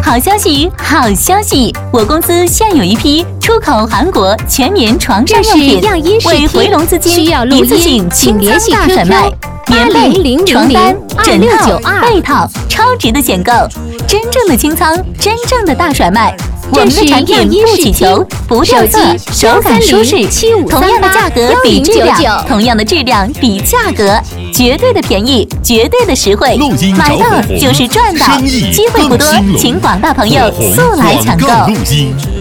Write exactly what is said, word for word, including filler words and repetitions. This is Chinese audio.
好消息，好消息！我公司现有一批出口韩国全棉床上用品，为回笼资金，一次性清仓大甩卖。棉被、床单、枕套、被套，超值的选购，真正的清仓，真正的大甩卖。我们的产品不起球，不掉色，手感舒适，同样的价格比质量，同样的质量比价格，绝对的便宜，绝对的实惠，买到就是赚到，机会不多，请广大朋友速来抢购。